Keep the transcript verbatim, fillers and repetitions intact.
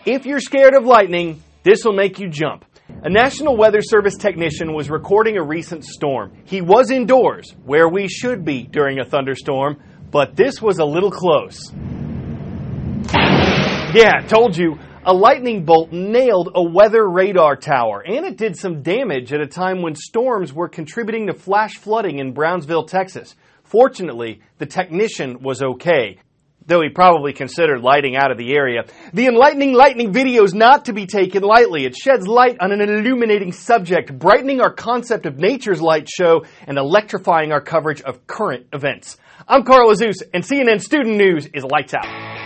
If you're scared of lightning, this will make you jump. A National Weather Service technician was recording a recent storm. He was indoors, where we should be during a thunderstorm, but this was a little close. Yeah, told you. A lightning bolt nailed a weather radar tower, and it did some damage at a time when storms were contributing to flash flooding in Brownsville, Texas. Fortunately, the technician was okay, though he probably considered lighting out of the area. The Enlightening Lightning video is not to be taken lightly. It sheds light on an illuminating subject, brightening our concept of nature's light show and electrifying our coverage of current events. I'm Carl Azuz, and C N N Student News is Lights Out.